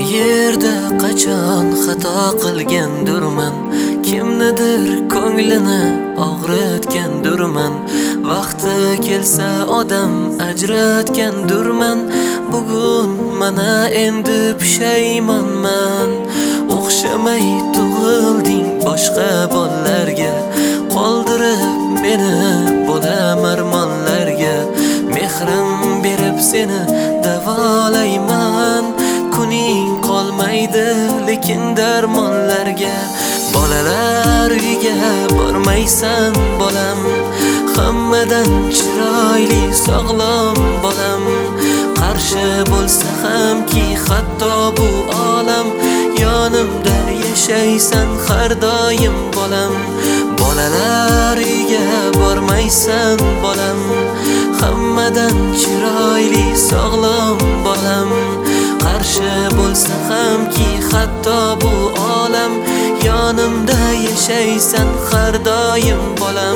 Qayerda qachon xato qilgandurman, kimnidir ko'nglini og'ritgandurman. Vaqti kelsa odam ajratgandurman. Bugun mana endi pushaymonman. O'xshamay tug'ilding boshqa bollarga, qoldirib meni bo'lam armonlarga. Mehrim berib seni davolayman, kuning qolmaydi lekin darmonlarga. Bolalar uyiga bormaysan bolam, hammadan chiroyli sog'lom bolam. Qarshi bo'lsa hamki hatto bu olam, yonimda yashaysan har doim bolam. Bolalar uyiga bormaysan bolam, hammadan chiroyli sog'lom bolam. Qarshi bo'lsa hamki hatto bu olam, yonimda yashaysan har doim bolam.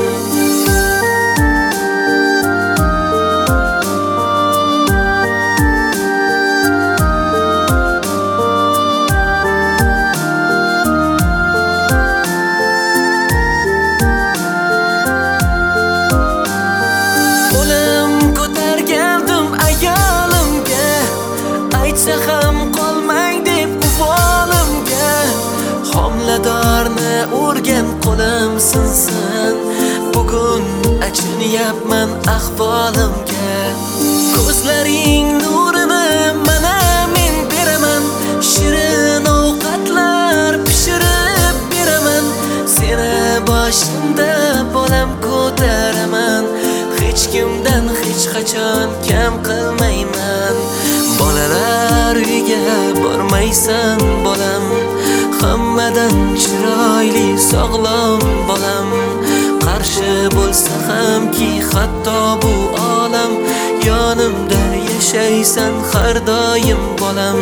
Aytsa ham qolmang deb uvolimga, homiladorni urgan qo'lim sinsin. Bugun achinyapman ahvolimga. Ko'zlaring nurini mana men beraman, shirin ovqatlar pishirib beraman. Seni boshimda bolam ko'taraman, hech kimdan hech qachon kam qilmayman. Bolalar uyiga bormaysan bolam, hammadan chiroyli sog'lom bolam. Qarshi bo'lsa hamki hatto bu olam, yonimda yashaysan har doim bolam.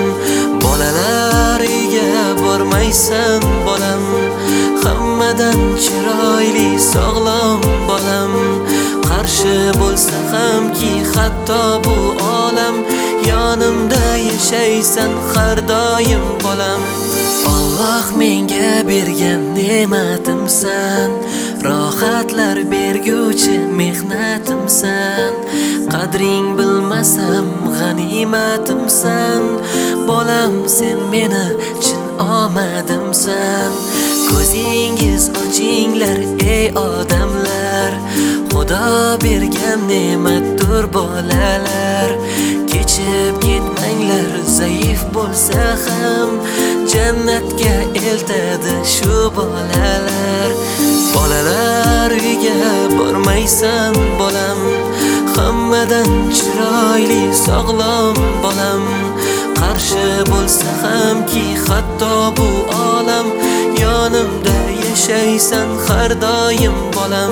Bolalar uyiga bormaysan bolam, hammadan chiroyli sog'lom bolam. Qarshi bo'lsa hamki hatto bu olam, yonimda yashaysan har doim bolam. Alloh menga bergan ne'matimsan, rohatlar berguvchi mehnatimsan. Qadring bilmasam g'animatimsan, bolam sen meni chin omadimsan. Ko'zingiz ochinglar ey odamlar, Xudo bergan ne'matdir bolalar. Kechib ketmanglar zaif bo'lsa ham, jannatga eltadi shu bolalar. Bolalar uyiga bormaysan bolam, hammadan chiroyli sog'lom bolam. Qarshi bo'lsa hamki hatto bu olam, yonimda yashaysan har doim bolam.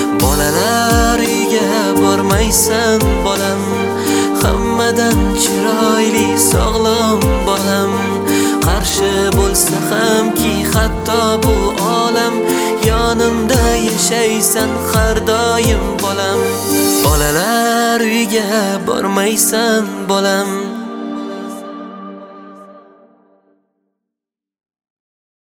Bolalar uyiga bormaysan bolam, hammadan chiroyli sog'lom bolam. Qarshi bo'lsa hamki hatto bu olam, yonimda yashaysan har doim bolam. Bolalar uyiga bormaysan bolam.